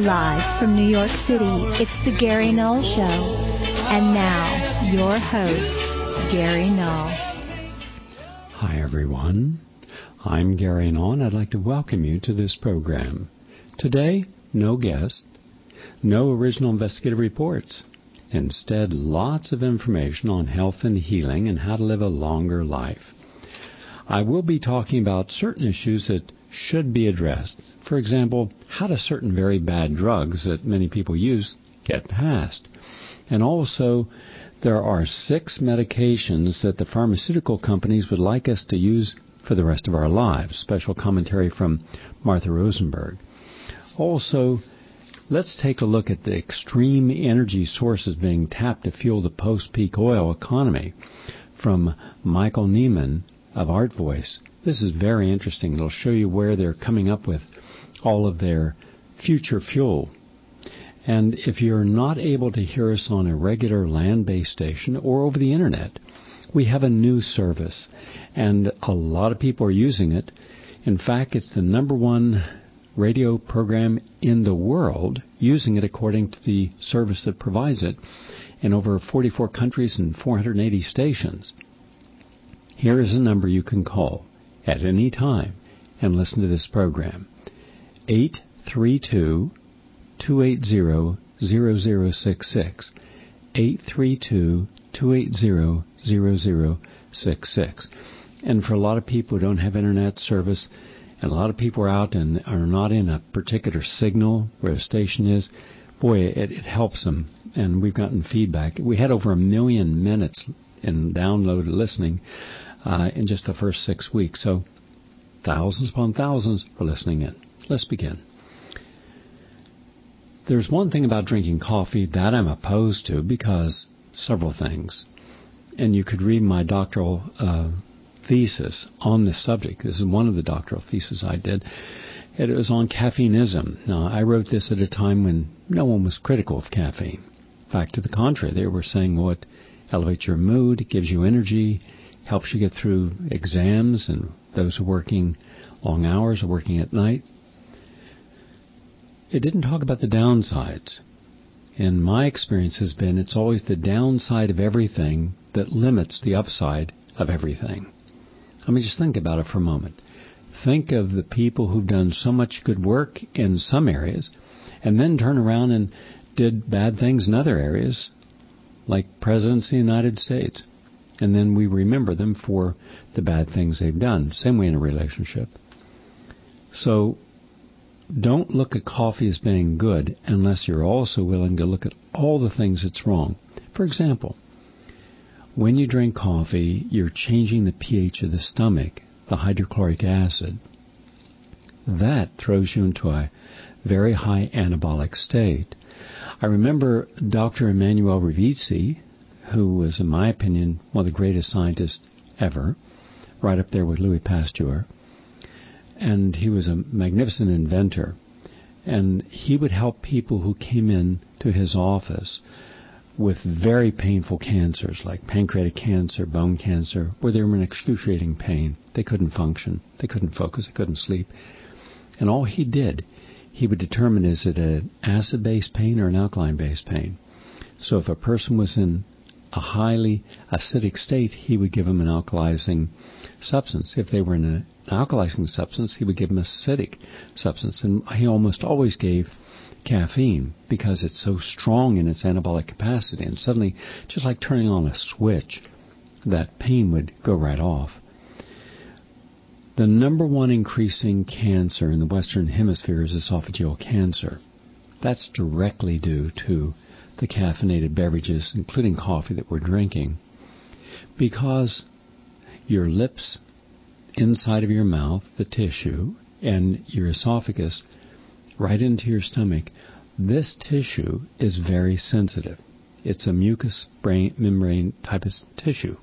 Live from New York City, it's the Gary Null Show. And now, your host, Gary Null. Hi, everyone. I'm Gary Null, and I'd like to welcome you to this program. Today, no guest, no original investigative reports. Instead, lots of information on health and healing and how to live a longer life. I will be talking about certain issues that should be addressed. For example, how do certain very bad drugs that many people use get passed? And also, there are 6 medications that the pharmaceutical companies would like us to use for the rest of our lives. Special commentary from Martha Rosenberg. Also, let's take a look at the extreme energy sources being tapped to fuel the post-peak oil economy from Michael Neiman of Art Voice. This is very interesting. It'll show you where they're coming up with all of their future fuel. And if you're not able to hear us on a regular land-based station or over the internet, we have a new service, and a lot of people are using it. In fact, it's the #1 radio program in the world using it according to the service that provides it in over 44 countries and 480 stations. Here is a number you can call at any time and listen to this program. 832-280-0066. 832-280-0066. And for a lot of people who don't have internet service, and a lot of people are out and are not in a particular signal where the station is, boy, it helps them. And we've gotten feedback. We had over 1 million minutes in downloaded listening in just the first 6 weeks. So thousands upon thousands are listening in. Let's begin. There's one thing about drinking coffee that I'm opposed to because several things. And you could read my doctoral thesis on this subject. This is one of the doctoral theses I did. It was on caffeineism. Now, I wrote this at a time when no one was critical of caffeine. In fact, to the contrary, they were saying, well, it elevates your mood, it gives you energy, helps you get through exams, and those who are working long hours or working at night. It didn't talk about the downsides. And my experience has been it's always the downside of everything that limits the upside of everything. I mean, just think about it for a moment. Think of the people who've done so much good work in some areas and then turn around and did bad things in other areas, like presidents of the United States. And then we remember them for the bad things they've done. Same way in a relationship. So don't look at coffee as being good unless you're also willing to look at all the things that's wrong. For example, when you drink coffee, you're changing the pH of the stomach, the hydrochloric acid. That throws you into a very high anabolic state. I remember Dr. Emmanuel Rivisi, who was, in my opinion, one of the greatest scientists ever, right up there with Louis Pasteur. And he was a magnificent inventor. And he would help people who came in to his office with very painful cancers, like pancreatic cancer, bone cancer, where they were in excruciating pain. They couldn't function. They couldn't focus. They couldn't sleep. And all he did, he would determine, is it an acid-based pain or an alkaline-based pain? So if a person was in a highly acidic state, he would give them an alkalizing substance. If they were in an alkalizing substance, he would give them an acidic substance. And he almost always gave caffeine because it's so strong in its anabolic capacity. And suddenly, just like turning on a switch, that pain would go right off. The #1 increasing cancer in the Western Hemisphere is esophageal cancer. That's directly due to the caffeinated beverages, including coffee, that we're drinking, because your lips, inside of your mouth, the tissue, and your esophagus, right into your stomach, this tissue is very sensitive. It's a mucous membrane type of tissue.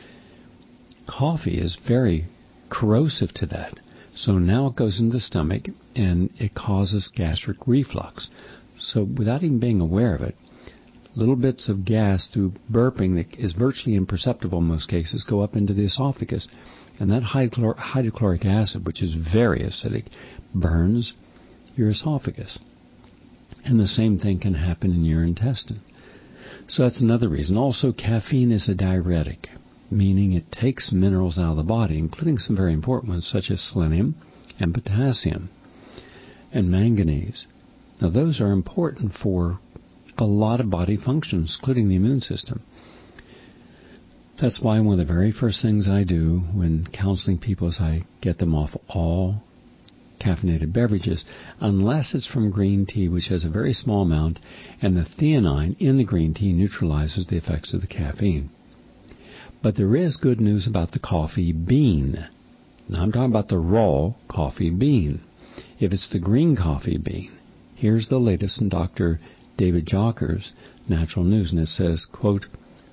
Coffee is very corrosive to that. So now it goes into the stomach and it causes gastric reflux. So without even being aware of it, little bits of gas through burping that is virtually imperceptible in most cases go up into the esophagus. And that hydrochloric acid, which is very acidic, burns your esophagus. And the same thing can happen in your intestine. So that's another reason. Also, caffeine is a diuretic, meaning it takes minerals out of the body, including some very important ones such as selenium and potassium and manganese. Now, those are important for a lot of body functions, including the immune system. That's why one of the very first things I do when counseling people is I get them off all caffeinated beverages, unless it's from green tea, which has a very small amount, and the theanine in the green tea neutralizes the effects of the caffeine. But there is good news about the coffee bean. Now, I'm talking about the raw coffee bean. If it's the green coffee bean, here's the latest in Dr. David Jocker's Natural News, and it says, quote,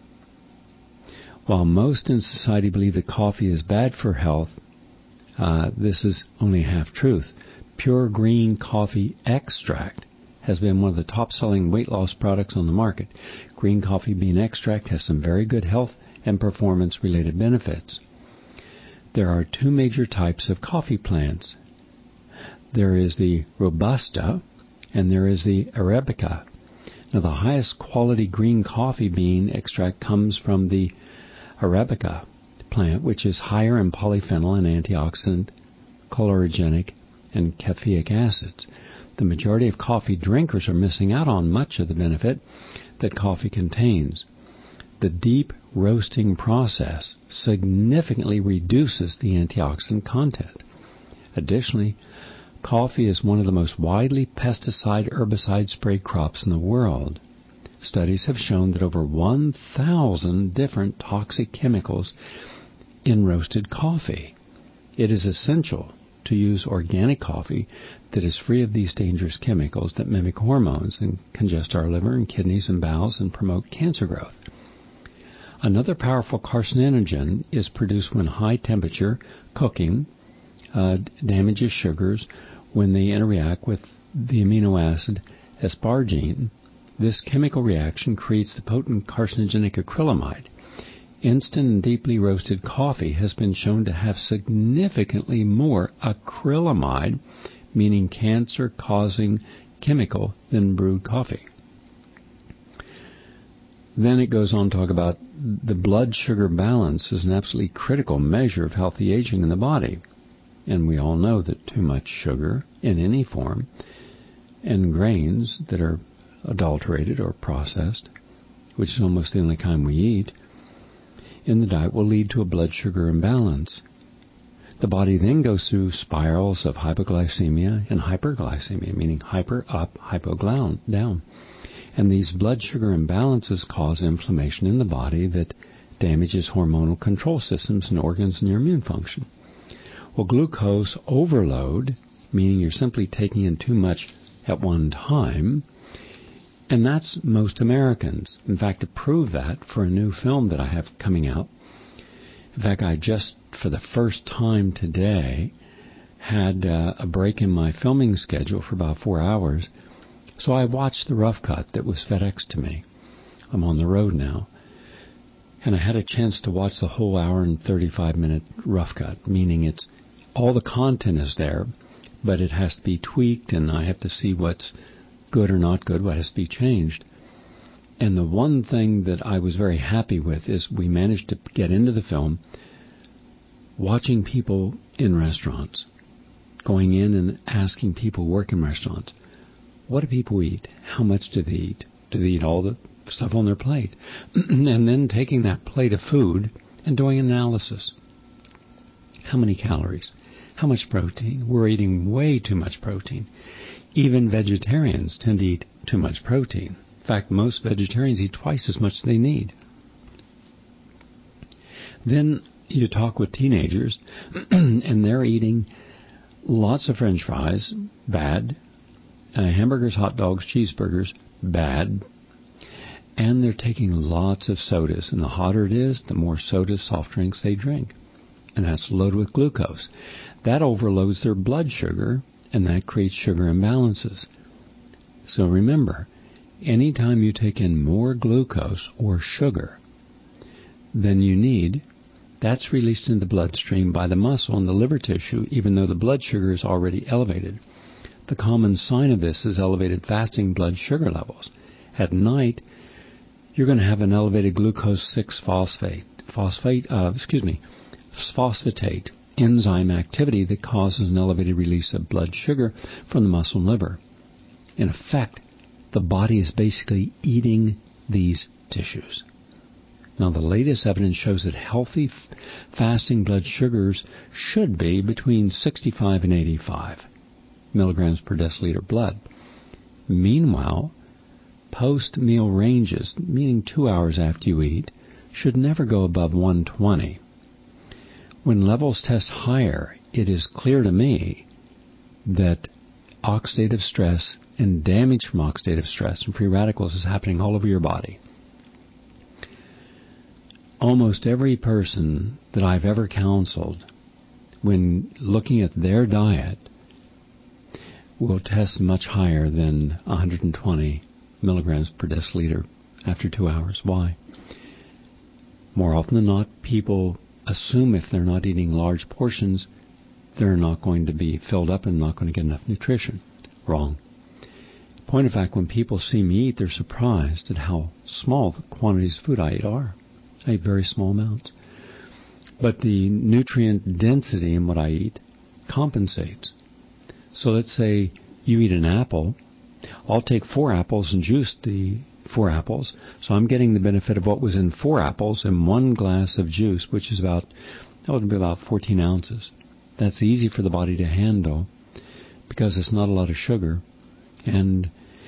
while most in society believe that coffee is bad for health, this is only half-truth. Pure green coffee extract has been one of the top-selling weight loss products on the market. Green coffee bean extract has some very good health and performance-related benefits. There are two major types of coffee plants. There is the Robusta and there is the Arabica. Now, the highest quality green coffee bean extract comes from the Arabica plant, which is higher in polyphenol and antioxidant, calorogenic, and caffeic acids. The majority of coffee drinkers are missing out on much of the benefit that coffee contains. The deep roasting process significantly reduces the antioxidant content. Additionally, coffee is one of the most widely pesticide-herbicide sprayed crops in the world. Studies have shown that over 1,000 different toxic chemicals in roasted coffee. It is essential to use organic coffee that is free of these dangerous chemicals that mimic hormones and congest our liver and kidneys and bowels and promote cancer growth. Another powerful carcinogen is produced when high temperature cooking damages sugars when they interact with the amino acid asparagine. This chemical reaction creates the potent carcinogenic acrylamide. Instant and deeply roasted coffee has been shown to have significantly more acrylamide, meaning cancer-causing chemical, than brewed coffee. Then it goes on to talk about the blood sugar balance is an absolutely critical measure of healthy aging in the body. And we all know that too much sugar in any form and grains that are adulterated or processed, which is almost the only kind we eat, in the diet will lead to a blood sugar imbalance. The body then goes through spirals of hypoglycemia and hyperglycemia, meaning hyper up, hypo down. And these blood sugar imbalances cause inflammation in the body that damages hormonal control systems and organs and your immune function. Well, glucose overload, meaning you're simply taking in too much at one time, and that's most Americans. In fact, to prove that for a new film that I have coming out, in fact, I just, for the first time today, had a break in my filming schedule for about 4 hours. So I watched the rough cut that was FedExed to me. I'm on the road now. And I had a chance to watch the whole hour and 35-minute rough cut, meaning it's all the content is there, but it has to be tweaked, and I have to see what's good or not good, what has to be changed. And the one thing that I was very happy with is we managed to get into the film watching people in restaurants, going in and asking people who work in restaurants, what do people eat? How much do they eat? Do they eat all the stuff on their plate? And then taking that plate of food and doing an analysis. How many calories? How much protein? We're eating way too much protein. Even vegetarians tend to eat too much protein. In fact, most vegetarians eat twice as much as they need. Then you talk with teenagers, and they're eating lots of French fries, bad, hamburgers, hot dogs, cheeseburgers, bad, and they're taking lots of sodas. And the hotter it is, the more sodas, soft drinks they drink. And that's loaded with glucose. That overloads their blood sugar, and that creates sugar imbalances. So remember, anytime you take in more glucose or sugar than you need, that's released into the bloodstream by the muscle and the liver tissue, even though the blood sugar is already elevated. The common sign of this is elevated fasting blood sugar levels. At night, you're going to have an elevated glucose 6-phosphatate enzyme activity that causes an elevated release of blood sugar from the muscle and liver. In effect, the body is basically eating these tissues. Now, the latest evidence shows that healthy fasting blood sugars should be between 65 and 85 milligrams per deciliter blood. Meanwhile, post-meal ranges, meaning 2 hours after you eat, should never go above 120. When levels test higher, it is clear to me that oxidative stress and damage from oxidative stress and free radicals is happening all over your body. Almost every person that I've ever counseled, when looking at their diet, will test much higher than 120 milligrams per deciliter after 2 hours. Why? More often than not, people assume if they're not eating large portions, they're not going to be filled up and not going to get enough nutrition. Wrong. Point of fact, when people see me eat, they're surprised at how small the quantities of food I eat are. I eat very small amounts. But the nutrient density in what I eat compensates. So let's say you eat an apple. I'll take 4 apples and juice the 4 apples. So I'm getting the benefit of what was in 4 apples in 1 glass of juice, which is that would be about 14 ounces. That's easy for the body to handle because it's not a lot of sugar. And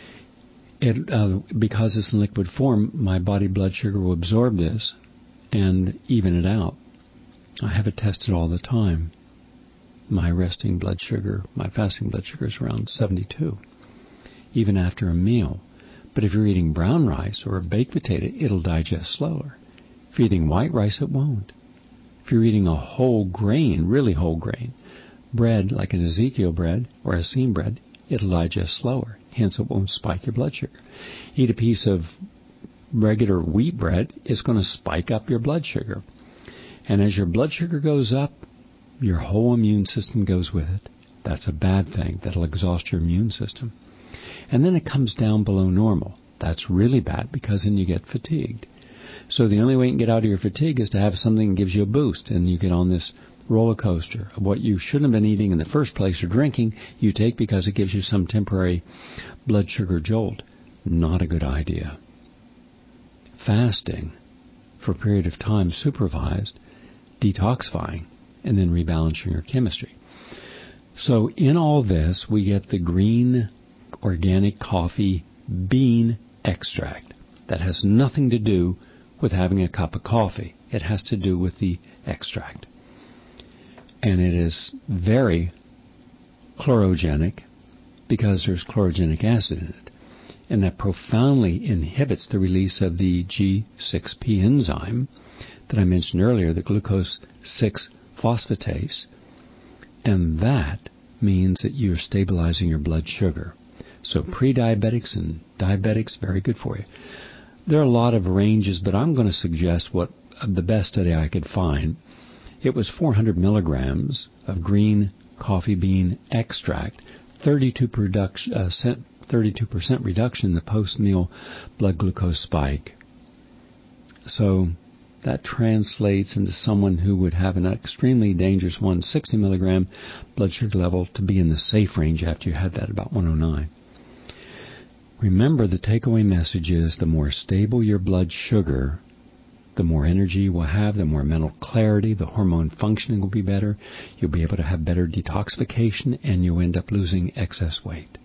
because it's in liquid form, my body blood sugar will absorb this and even it out. I have it tested all the time. My resting blood sugar, my fasting blood sugar is around 72, even after a meal. But if you're eating brown rice or a baked potato, it'll digest slower. If you're eating white rice, it won't. If you're eating a whole grain, really whole grain, bread like an Ezekiel bread or a Essene bread, it'll digest slower. Hence, it won't spike your blood sugar. Eat a piece of regular wheat bread, it's going to spike up your blood sugar. And as your blood sugar goes up, your whole immune system goes with it. That's a bad thing. That'll exhaust your immune system. And then it comes down below normal. That's really bad because then you get fatigued. So the only way you can get out of your fatigue is to have something that gives you a boost, and you get on this roller coaster of what you shouldn't have been eating in the first place or drinking, you take because it gives you some temporary blood sugar jolt. Not a good idea. Fasting for a period of time, supervised, detoxifying, and then rebalancing your chemistry. So in all this, we get the green organic coffee bean extract. That has nothing to do with having a cup of coffee. It has to do with the extract. And it is very chlorogenic because there's chlorogenic acid in it. And that profoundly inhibits the release of the G6P enzyme that I mentioned earlier, the glucose 6-phosphatase. And that means that you're stabilizing your blood sugar. So pre-diabetics and diabetics, very good for you. There are a lot of ranges, but I'm going to suggest what the best study I could find. It was 400 milligrams of green coffee bean extract, 32% reduction in the post-meal blood glucose spike. So that translates into someone who would have an extremely dangerous 160 milligram blood sugar level to be in the safe range after you had that, about 109. Remember, the takeaway message is the more stable your blood sugar, the more energy you will have, the more mental clarity, the hormone functioning will be better, you'll be able to have better detoxification, and you'll end up losing excess weight.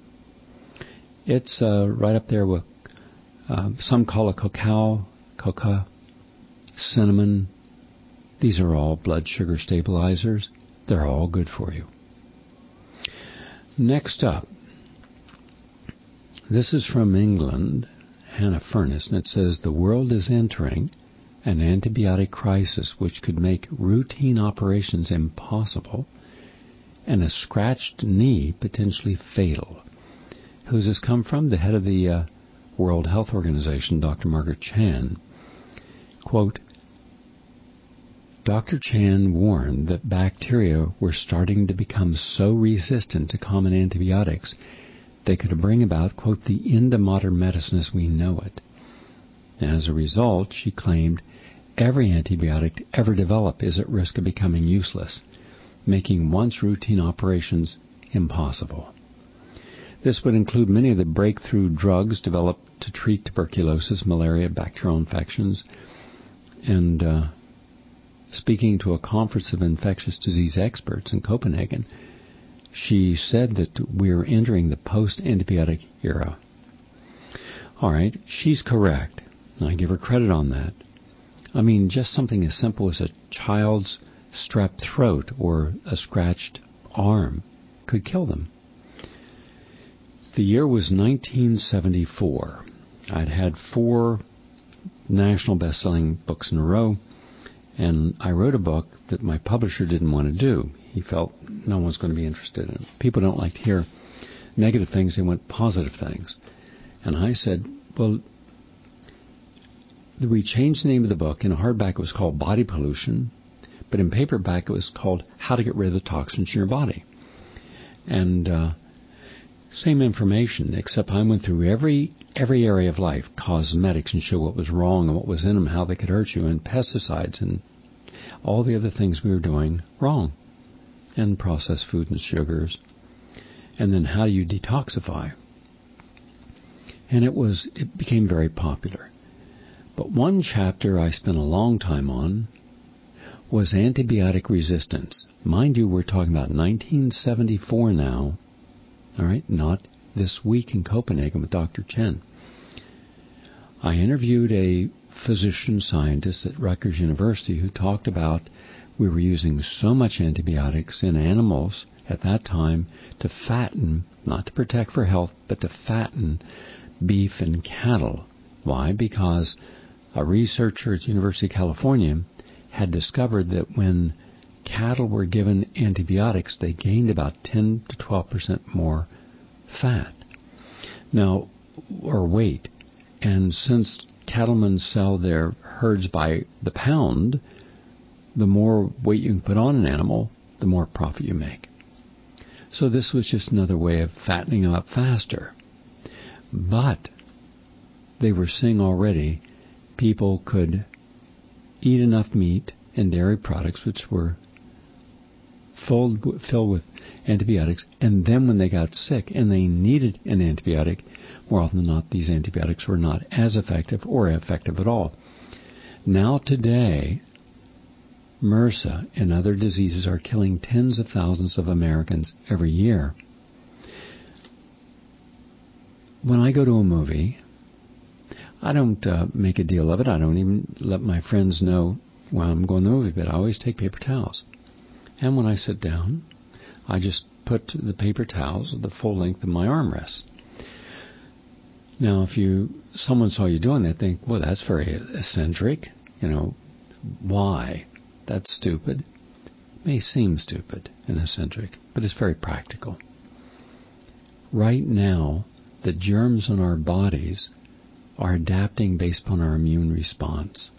It's right up there with, some call it coca, cinnamon. These are all blood sugar stabilizers. They're all good for you. Next up, this is from England, Hannah Furness, and it says, the world is entering an antibiotic crisis which could make routine operations impossible and a scratched knee potentially fatal. Who's this come from? The head of the World Health Organization, Dr. Margaret Chan. Quote, Dr. Chan warned that bacteria were starting to become so resistant to common antibiotics they could bring about, quote, the end of modern medicine as we know it. As a result, she claimed, every antibiotic ever developed is at risk of becoming useless, making once routine operations impossible. This would include many of the breakthrough drugs developed to treat tuberculosis, malaria, bacterial infections. And speaking to a conference of infectious disease experts in Copenhagen, she said that we're entering the post-antibiotic era. All right, she's correct. I give her credit on that. I mean, just something as simple as a child's strep throat or a scratched arm could kill them. The year was 1974. I'd had 4 national best-selling books in a row, and I wrote a book that my publisher didn't want to do. He felt no one's going to be interested in it. People don't like to hear negative things. They want positive things. And I said, well, we changed the name of the book. In hardback, it was called Body Pollution, but in paperback, it was called How to Get Rid of the Toxins in Your Body. And same information, except I went through every area of life, cosmetics, and show what was wrong and what was in them, how they could hurt you, and pesticides, and all the other things we were doing wrong, and processed food and sugars. And then how do you detoxify? And it became very popular. But one chapter I spent a long time on was antibiotic resistance. Mind you, we're talking about 1974 now. All right, not this week in Copenhagen with Dr. Chen. I interviewed a physician scientist at Rutgers University who talked about we were using so much antibiotics in animals at that time to fatten, not to protect for health, but to fatten beef and cattle. Why? Because a researcher at the University of California had discovered that when cattle were given antibiotics, they gained about 10 to 12% more fat. Now, or weight. And since cattlemen sell their herds by the pound, the more weight you can put on an animal, the more profit you make. So this was just another way of fattening them up faster. But they were seeing already people could eat enough meat and dairy products, which were filled with antibiotics, and then when they got sick and they needed an antibiotic, more often than not, these antibiotics were not as effective or effective at all. Now today, MRSA and other diseases are killing tens of thousands of Americans every year. When I go to a movie, I don't make a deal of it. I don't even let my friends know when I'm going to the movie, but I always take paper towels. And when I sit down, I just put the paper towels the full length of my armrest. Now, if someone saw you doing that, think, well, that's very eccentric. Why? That's stupid. It may seem stupid and eccentric, but it's very practical. Right now, the germs in our bodies are adapting based upon our immune response.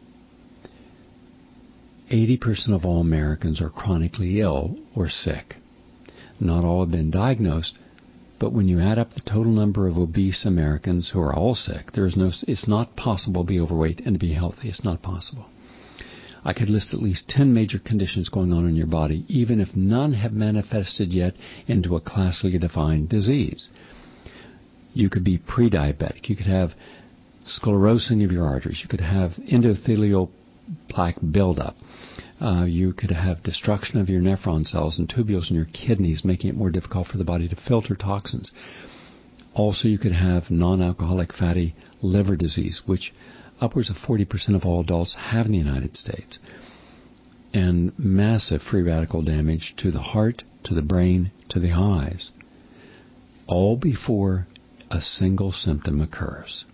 80% of all Americans are chronically ill or sick. Not all have been diagnosed, but when you add up the total number of obese Americans who are all sick, it's not possible to be overweight and to be healthy. It's not possible. I could list at least 10 major conditions going on in your body, even if none have manifested yet into a classically defined disease. You could be pre-diabetic. You could have sclerosing of your arteries. You could have endothelial plaque buildup. You could have destruction of your nephron cells and tubules in your kidneys, making it more difficult for the body to filter toxins. Also, you could have non-alcoholic fatty liver disease, which upwards of 40% of all adults have in the United States, and massive free radical damage to the heart, to the brain, to the eyes, all before a single symptom occurs.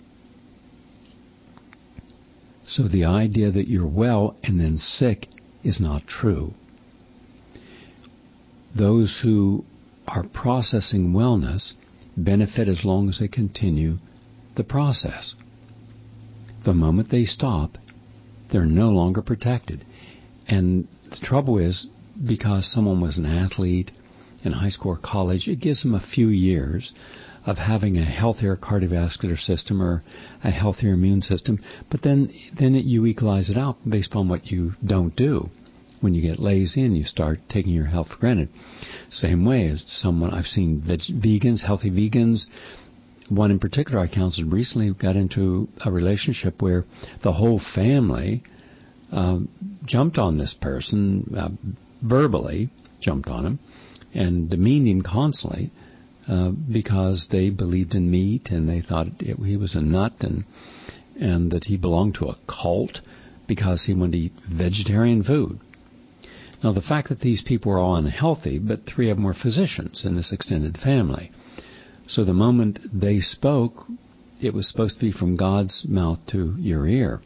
So the idea that you're well and then sick is not true. Those who are processing wellness benefit as long as they continue the process. The moment they stop, they're no longer protected. And the trouble is, because someone was an athlete in high school or college, it gives them a few years of having a healthier cardiovascular system or a healthier immune system, but then you equalize it out based on what you don't do. When you get lazy and you start taking your health for granted. Same way as someone, I've seen vegans, healthy vegans. One in particular I counseled recently got into a relationship where the whole family jumped on this person, verbally jumped on him, and demeaned him constantly because they believed in meat and they thought he was a nut and that he belonged to a cult because he wanted to eat vegetarian food. Now, the fact that these people were all unhealthy, but 3 of them were physicians in this extended family. So the moment they spoke, it was supposed to be from God's mouth to your ear.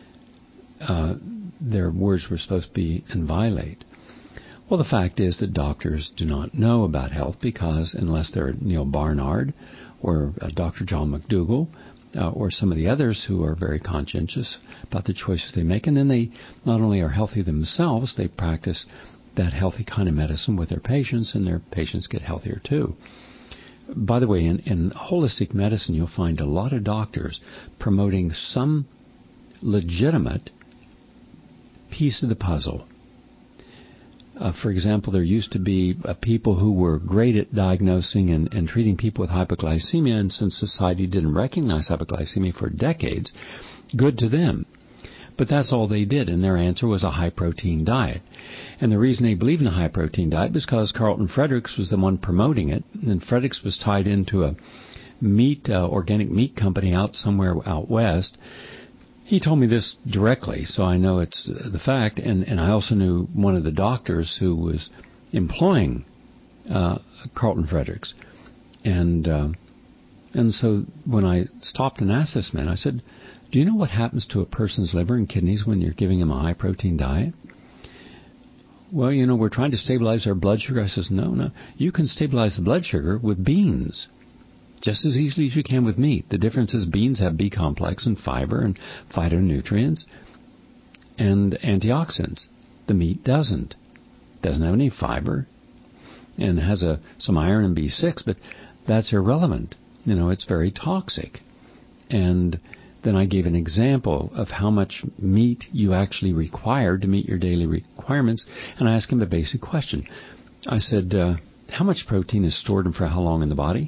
Their words were supposed to be inviolate. Well, the fact is that doctors do not know about health because unless they're Neil Barnard or Dr. John McDougall or some of the others who are very conscientious about the choices they make, and then they not only are healthy themselves, they practice that healthy kind of medicine with their patients, and their patients get healthier too. By the way, in holistic medicine, you'll find a lot of doctors promoting some legitimate piece of the puzzle. For example, there used to be people who were great at diagnosing and treating people with hypoglycemia, and since society didn't recognize hypoglycemia for decades, good to them. But that's all they did, and their answer was a high-protein diet. And the reason they believed in a high-protein diet was because Carlton Fredericks was the one promoting it, and Fredericks was tied into a organic meat company out somewhere out west. He told me this directly, so I know it's the fact, and I also knew one of the doctors who was employing Carlton Fredericks. And so when I stopped and asked this man, I said, do you know what happens to a person's liver and kidneys when you're giving them a high-protein diet? Well, we're trying to stabilize our blood sugar. I says, no, you can stabilize the blood sugar with beans just as easily as you can with meat. The difference is beans have B complex and fiber and phytonutrients and antioxidants. The meat doesn't. Doesn't have any fiber and has some iron and B6, but that's irrelevant. It's very toxic. And then I gave an example of how much meat you actually require to meet your daily requirements, and I asked him a basic question. I said, how much protein is stored and for how long in the body?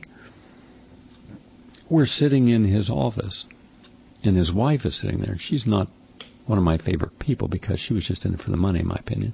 We're sitting in his office, and his wife is sitting there. She's not one of my favorite people because she was just in it for the money, in my opinion.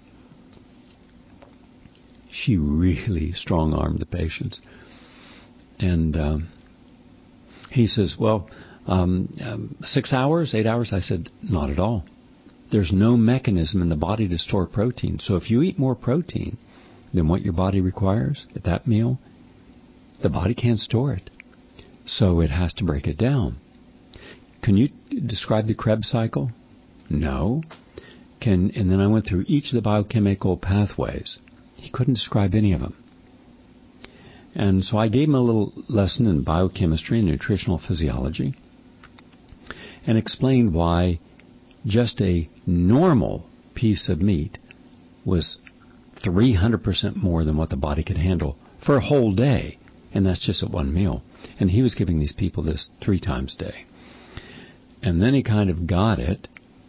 She really strong-armed the patients. And he says, well, 6 hours, 8 hours? I said, not at all. There's no mechanism in the body to store protein. So if you eat more protein than what your body requires at that meal, the body can't store it. So it has to break it down. Can you describe the Krebs cycle? No. And then I went through each of the biochemical pathways. He couldn't describe any of them. And so I gave him a little lesson in biochemistry and nutritional physiology and explained why just a normal piece of meat was 300% more than what the body could handle for a whole day. And that's just at one meal. And he was giving these people this 3 times a day. And then he kind of got it,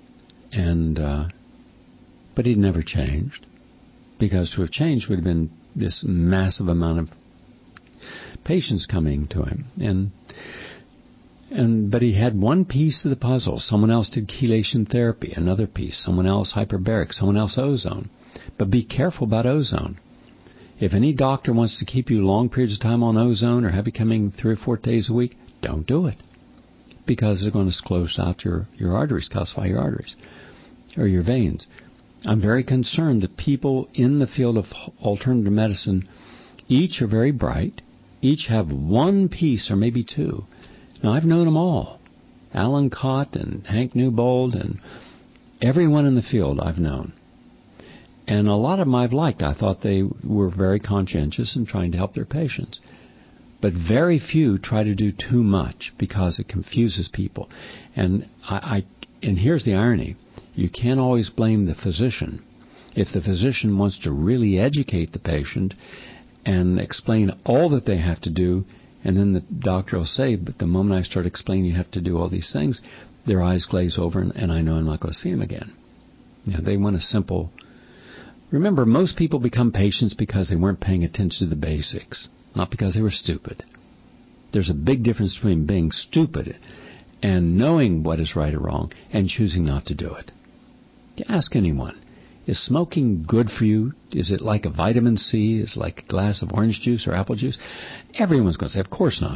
but he'd never changed. Because to have changed would have been this massive amount of patients coming to him. But he had one piece of the puzzle. Someone else did chelation therapy, another piece. Someone else hyperbaric, someone else ozone. But be careful about ozone. If any doctor wants to keep you long periods of time on ozone or have you coming 3 or 4 days a week, don't do it. Because they're going to close out your arteries, calcify your arteries or your veins. I'm very concerned that people in the field of alternative medicine, each are very bright, each have one piece or maybe 2. Now, I've known them all. Alan Cott and Hank Newbold and everyone in the field I've known. And a lot of them I've liked. I thought they were very conscientious in trying to help their patients. But very few try to do too much because it confuses people. And here's the irony. You can't always blame the physician If the physician wants to really educate the patient and explain all that they have to do, and then the doctor will say, but the moment I start explaining you have to do all these things, their eyes glaze over, and I know I'm not going to see them again. They want a simple... Remember, most people become patients because they weren't paying attention to the basics, not because they were stupid. There's a big difference between being stupid and knowing what is right or wrong and choosing not to do it. Ask anyone, is smoking good for you? Is it like a vitamin C? Is it like a glass of orange juice or apple juice? Everyone's going to say, of course not.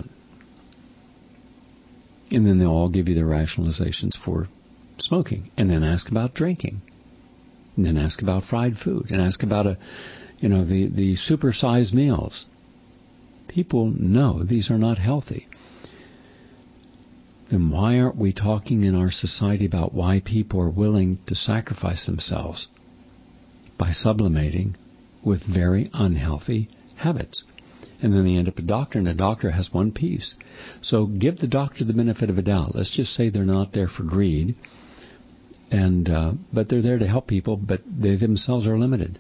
And then they'll all give you their rationalizations for smoking. And then ask about drinking. And then ask about fried food. And ask about the supersized meals. People know these are not healthy. Then why aren't we talking in our society about why people are willing to sacrifice themselves by sublimating with very unhealthy habits? And then they end up at a doctor, and the doctor has one piece. So give the doctor the benefit of a doubt. Let's just say they're not there for greed, but they're there to help people, but they themselves are limited.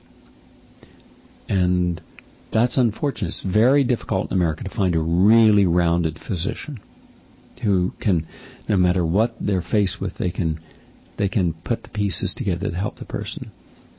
And that's unfortunate. It's very difficult in America to find a really rounded physician who can, no matter what they're faced with, they can put the pieces together to help the person.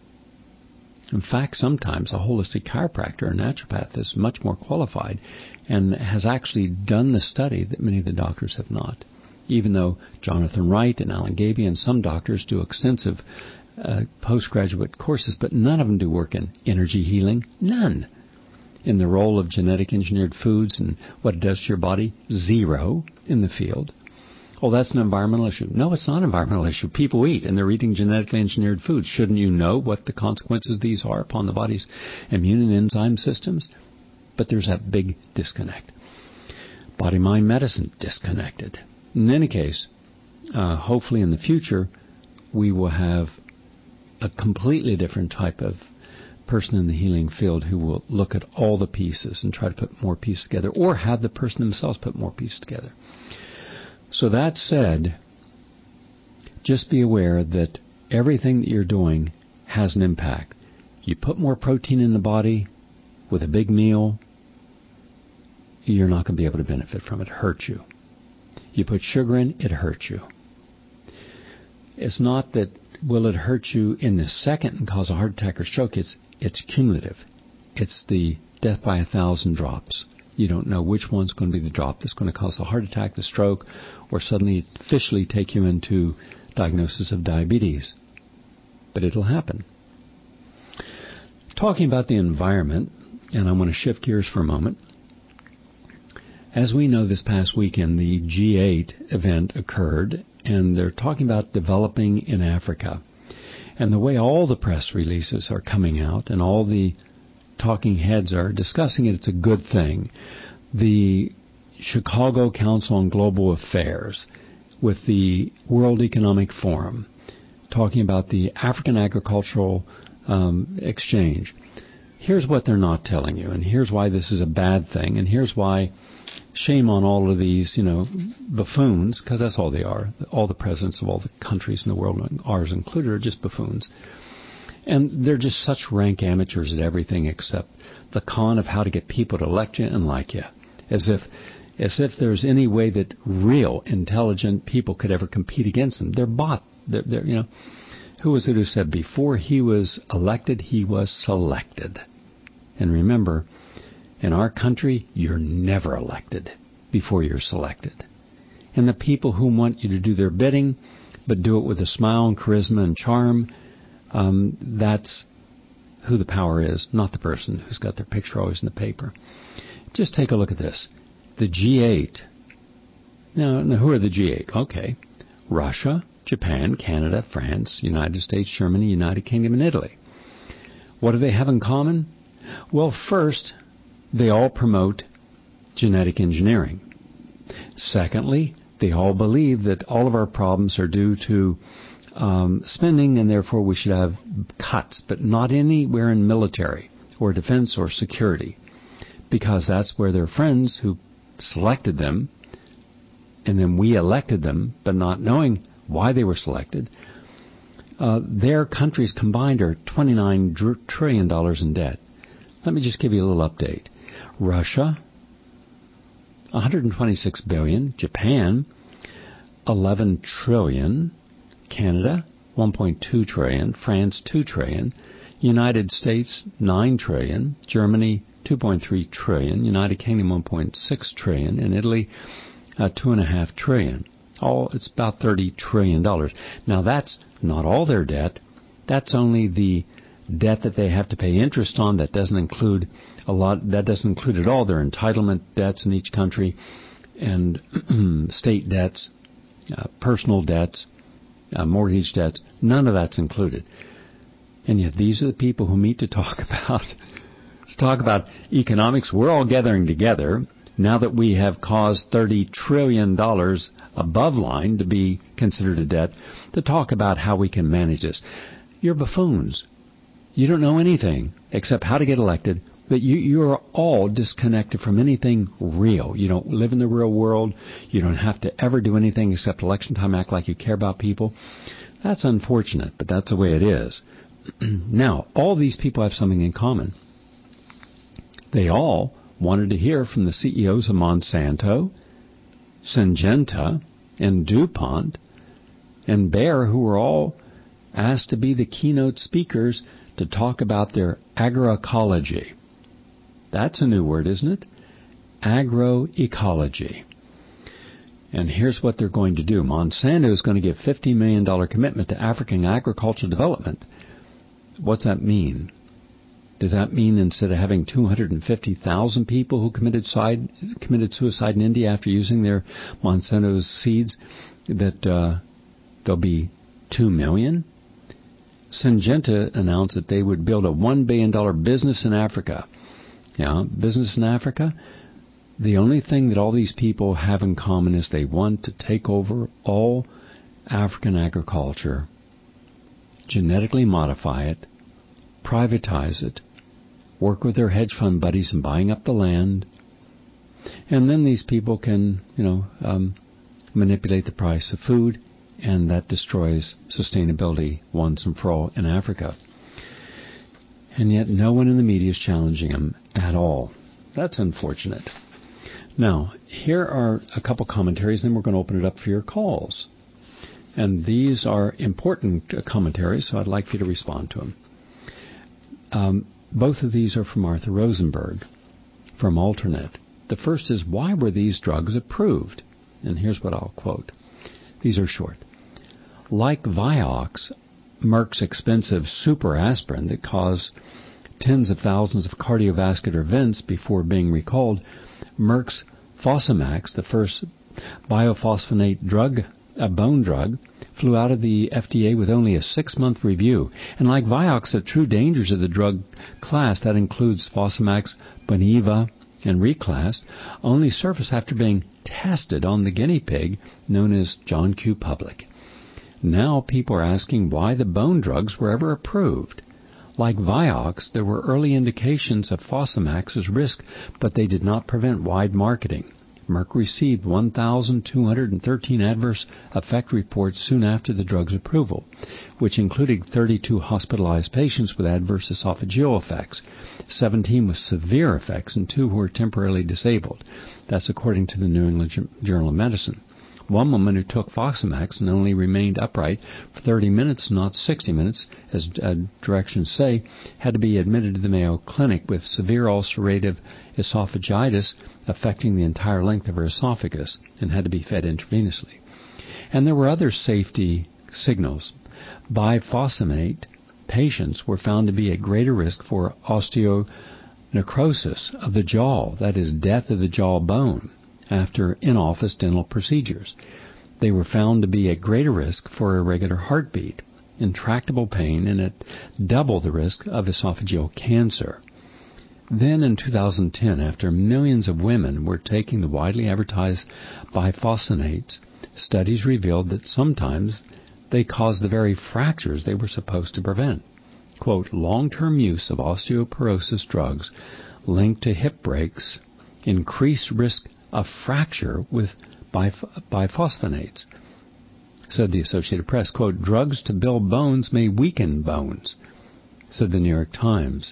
In fact, sometimes a holistic chiropractor or naturopath is much more qualified and has actually done the study that many of the doctors have not. Even though Jonathan Wright and Alan Gaby and some doctors do extensive postgraduate courses, but none of them do work in energy healing. None. In the role of genetic engineered foods and what it does to your body, zero in the field. Oh, that's an environmental issue. No, it's not an environmental issue. People eat, and they're eating genetically engineered foods. Shouldn't you know what the consequences of these are upon the body's immune and enzyme systems? But there's that big disconnect. Body-mind medicine, disconnected. In any case, hopefully in the future, we will have a completely different type of person in the healing field who will look at all the pieces and try to put more pieces together, or have the person themselves put more pieces together. So that said, just be aware that everything that you're doing has an impact. You put more protein in the body with a big meal, you're not going to be able to benefit from it. It hurts you. You put sugar in, it hurts you. It's not that will it hurt you in the second and cause a heart attack or stroke. It's cumulative. It's the death by 1,000 drops. You don't know which one's going to be the drop that's going to cause the heart attack, the stroke, or suddenly officially take you into diagnosis of diabetes. But it'll happen. Talking about the environment, and I'm going to shift gears for a moment. As we know, this past weekend, the G8 event occurred, and they're talking about developing in Africa. And the way all the press releases are coming out and all the talking heads are discussing it, it's a good thing. The Chicago Council on Global Affairs with the World Economic Forum talking about the African Agricultural Exchange. Here's what they're not telling you, and here's why this is a bad thing, and here's why shame on all of these, buffoons, because that's all they are. All the presidents of all the countries in the world, ours included, are just buffoons. And they're just such rank amateurs at everything except the con of how to get people to elect you and like you. As if there's any way that real intelligent people could ever compete against them. They're bought. Who was it who said before he was elected, he was selected? And remember, in our country, you're never elected before you're selected. And the people who want you to do their bidding, but do it with a smile and charisma and charm, that's who the power is, not the person who's got their picture always in the paper. Just take a look at this. The G8. Now who are the G8? Okay. Russia, Japan, Canada, France, United States, Germany, United Kingdom, and Italy. What do they have in common? Well, first, they all promote genetic engineering. Secondly, they all believe that all of our problems are due to spending, and therefore we should have cuts, but not anywhere in military or defense or security, because that's where their friends who selected them, and then we elected them, but not knowing why they were selected, their countries combined are $29 trillion in debt. Let me just give you a little update. Russia, $126 billion. Japan, $11 trillion. Canada, $1.2 trillion. France, $2 trillion. United States, $9 trillion. Germany, $2.3 trillion. United Kingdom, $1.6 trillion. And Italy, $2.5 trillion. It's about $30 trillion. Now, that's not all their debt. That's only the debt that they have to pay interest on. That doesn't include that doesn't include at all their entitlement debts in each country and state debts, personal debts, mortgage debts. None of that's included. And yet these are the people who meet to talk about economics. We're all gathering together now that we have caused $30 trillion above line to be considered a debt, to talk about how we can manage this. You're buffoons. You don't know anything except how to get elected, but you are all disconnected from anything real. You don't live in the real world. You don't have to ever do anything except election time act like you care about people. That's unfortunate, but that's the way it is. Now, all these people have something in common. They all wanted to hear from the CEOs of Monsanto, Syngenta, and DuPont, and Bayer, who were all asked to be the keynote speakers to talk about their agroecology. That's a new word, isn't it? Agroecology. And here's what they're going to do. Monsanto is going to give $50 million commitment to African agricultural development. What's that mean? Does that mean instead of having 250,000 people who committed suicide in India after using their Monsanto's seeds, that there'll be 2 million? Syngenta announced that they would build a $1 billion business in Africa. Yeah, business in Africa. The only thing that all these people have in common is they want to take over all African agriculture, genetically modify it, privatize it, work with their hedge fund buddies in buying up the land, and then these people can, manipulate the price of food, and that destroys sustainability once and for all in Africa. And yet no one in the media is challenging them at all. That's unfortunate. Now, here are a couple commentaries, then we're going to open it up for your calls. And these are important commentaries, so I'd like for you to respond to them. Both of these are from Arthur Rosenberg, from Alternate. The first is, why were these drugs approved? And here's what I'll quote. These are short. Like Vioxx, Merck's expensive super aspirin that caused tens of thousands of cardiovascular events before being recalled, Merck's Fosamax, the first biophosphonate drug, a bone drug, flew out of the FDA with only a 6-month review. And like Vioxx, the true dangers of the drug class, that includes Fosamax, Boniva, and Reclast, only surface after being tested on the guinea pig known as John Q. Public. Now people are asking why the bone drugs were ever approved. Like Vioxx, there were early indications of Fosamax's risk, but they did not prevent wide marketing. Merck received 1,213 adverse effect reports soon after the drug's approval, which included 32 hospitalized patients with adverse esophageal effects, 17 with severe effects, and 2 who were temporarily disabled. That's according to the New England Journal of Medicine. One woman who took Fosamax and only remained upright for 30 minutes, not 60 minutes, as directions say, had to be admitted to the Mayo Clinic with severe ulcerative esophagitis affecting the entire length of her esophagus and had to be fed intravenously. And there were other safety signals. Biphosphonate patients were found to be at greater risk for osteonecrosis of the jaw, that is, death of the jaw bone, after in-office dental procedures. They were found to be at greater risk for irregular heartbeat, intractable pain, and at double the risk of esophageal cancer. Then in 2010, after millions of women were taking the widely advertised biphosphonates, studies revealed that sometimes they caused the very fractures they were supposed to prevent. Quote, long-term use of osteoporosis drugs linked to hip breaks increased risk of fracture with biphosphonates. said the Associated Press. Quote, drugs to build bones may weaken bones, said the New York Times.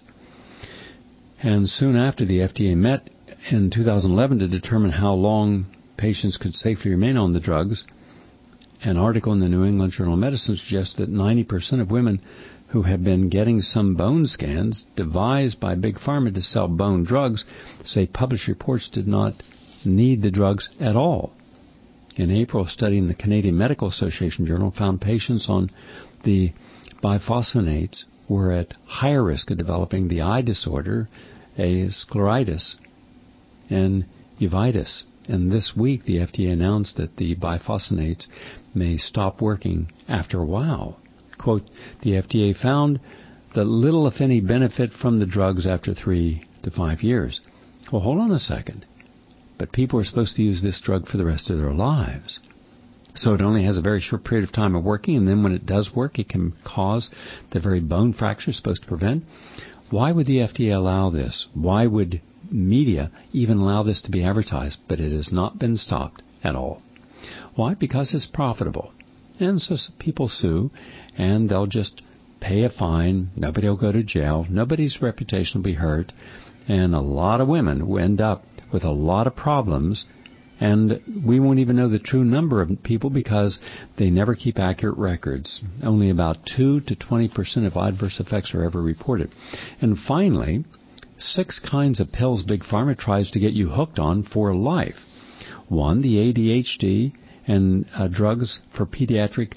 And soon after, the FDA met in 2011 to determine how long patients could safely remain on the drugs. An article in the New England Journal of Medicine suggests that 90% of women who have been getting some bone scans devised by Big Pharma to sell bone drugs say published reports did not need the drugs at all. In April, a study in the Canadian Medical Association Journal found patients on the bisphosphonates were at higher risk of developing the eye disorder, scleritis, and uveitis. And this week, the FDA announced that the biphosphonates may stop working after a while. Quote, the FDA found that little, if any, benefit from the drugs after 3 to 5 years. Well, hold on a second. But people are supposed to use this drug for the rest of their lives. So it only has a very short period of time of working, and then when it does work, it can cause the very bone fracture it's supposed to prevent. Why would the FDA allow this? Why would media even allow this to be advertised? But it has not been stopped at all. Why? Because it's profitable. And so people sue, and they'll just pay a fine. Nobody will go to jail. Nobody's reputation will be hurt. And a lot of women will end up with a lot of problems, and we won't even know the true number of people because they never keep accurate records. Only about 2 to 20% of adverse effects are ever reported. And finally, 6 kinds of pills Big Pharma tries to get you hooked on for life. 1, the ADHD and drugs for pediatric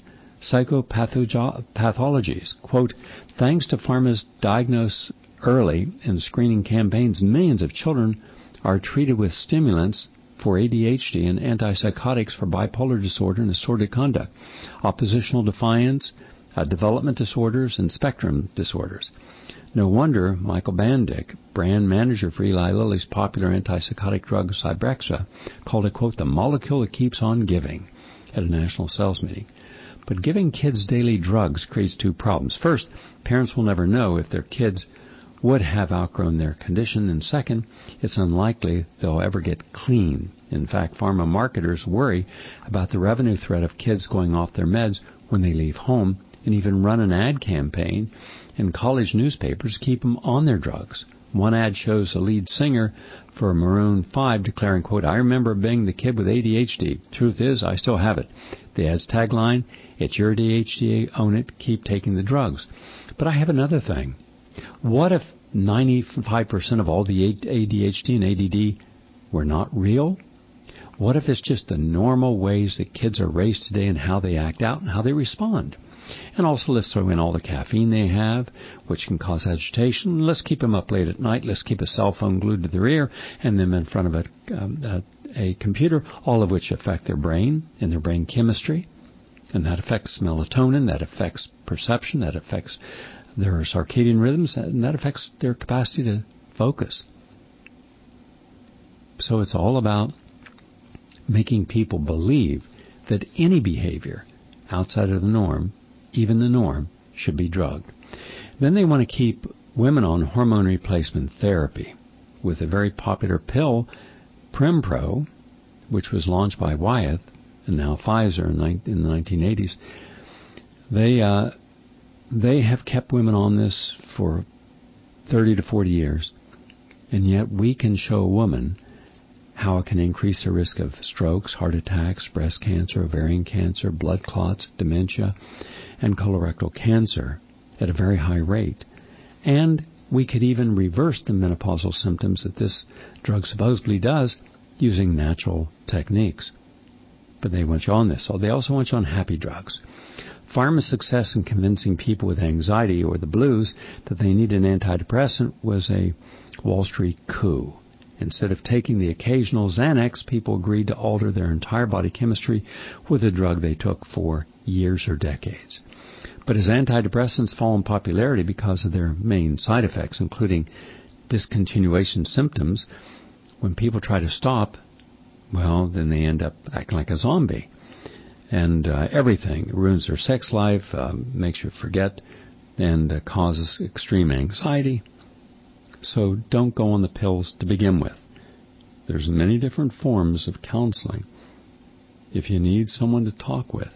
psychopathologies. Quote, thanks to Pharma's diagnose early and screening campaigns, millions of children are treated with stimulants for ADHD and antipsychotics for bipolar disorder and assorted conduct, oppositional defiance, development disorders, and spectrum disorders. No wonder Michael Bandick, brand manager for Eli Lilly's popular antipsychotic drug Cybrexa, called it, quote, the molecule that keeps on giving at a national sales meeting. But giving kids daily drugs creates 2 problems. First, parents will never know if their kids would have outgrown their condition, and second, it's unlikely they'll ever get clean. In fact, pharma marketers worry about the revenue threat of kids going off their meds when they leave home, and even run an ad campaign in college newspapers to keep them on their drugs. One ad shows a lead singer for Maroon 5 declaring, quote, I remember being the kid with ADHD. Truth is, I still have it. The ad's tagline, it's your ADHD, own it, keep taking the drugs. But I have another thing. What if 95% of all the ADHD and ADD were not real? What if it's just the normal ways that kids are raised today and how they act out and how they respond? And also let's throw in all the caffeine they have, which can cause agitation. Let's keep them up late at night. Let's keep a cell phone glued to their ear and them in front of a computer, all of which affect their brain and their brain chemistry. And that affects melatonin, that affects perception, that affects their circadian rhythms, and that affects their capacity to focus. So it's all about making people believe that any behavior outside of the norm, even the norm, should be drugged. Then they want to keep women on hormone replacement therapy with a very popular pill, Prempro, which was launched by Wyeth and now Pfizer in the 1980s. They have kept women on this for 30 to 40 years, and yet we can show a woman how it can increase the risk of strokes, heart attacks, breast cancer, ovarian cancer, blood clots, dementia, and colorectal cancer at a very high rate. And we could even reverse the menopausal symptoms that this drug supposedly does using natural techniques. But they want you on this. So they also want you on happy drugs. Pharma's success in convincing people with anxiety or the blues that they need an antidepressant was a Wall Street coup. Instead of taking the occasional Xanax, people agreed to alter their entire body chemistry with a drug they took for years or decades. But as antidepressants fall in popularity because of their main side effects, including discontinuation symptoms, when people try to stop, well, then they end up acting like a zombie. And everything. It ruins their sex life, makes you forget, and causes extreme anxiety. So don't go on the pills to begin with. There's many different forms of counseling. If you need someone to talk with,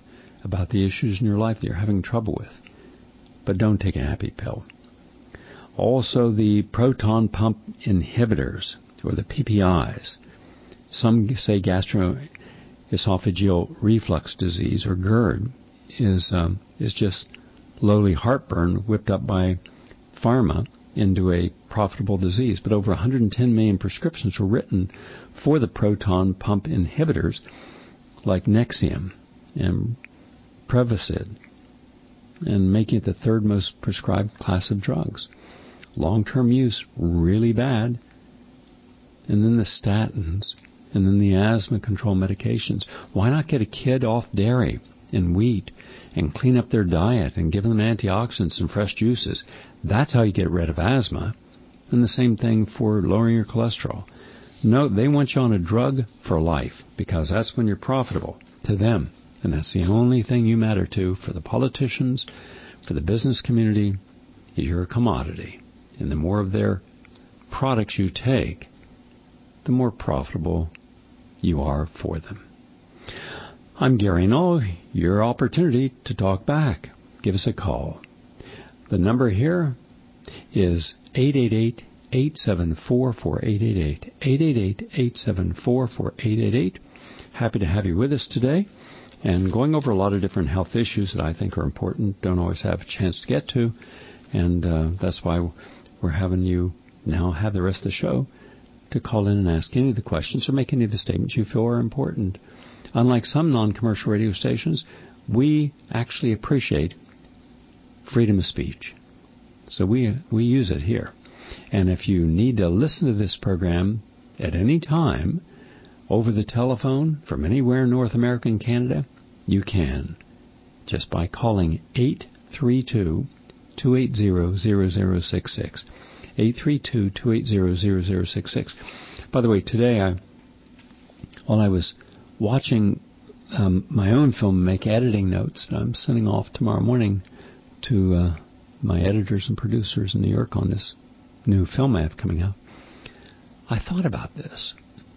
about the issues in your life that you're having trouble with. But don't take a happy pill. Also, the proton pump inhibitors, or the PPIs. Some say gastroesophageal reflux disease, or GERD, is just lowly heartburn whipped up by pharma into a profitable disease. But over 110 million prescriptions were written for the proton pump inhibitors like Nexium and Prevacid, and making it the third most prescribed class of drugs. Long-term use, really bad. And then the statins, and then the asthma control medications. Why not get a kid off dairy and wheat and clean up their diet and give them antioxidants and fresh juices? That's how you get rid of asthma. And the same thing for lowering your cholesterol. No, they want you on a drug for life, because that's when you're profitable to them. And that's the only thing you matter to. For the politicians, for the business community, you're a commodity. And the more of their products you take, the more profitable you are for them. I'm Gary Null. Your opportunity to talk back. Give us a call. The number here is 888-874-4888. 888-874-4888. Happy to have you with us today. And going over a lot of different health issues that I think are important, don't always have a chance to get to. And that's why we're having you now have the rest of the show to call in and ask any of the questions or make any of the statements you feel are important. Unlike some non-commercial radio stations, we actually appreciate freedom of speech. So we use it here. And if you need to listen to this program at any time over the telephone from anywhere in North America and Canada, you can, just by calling 832-280-0066. 832-280-0066. By the way, today, while I was watching my own film, make editing notes that I'm sending off tomorrow morning to my editors and producers in New York on this new film I have coming out, I thought about this.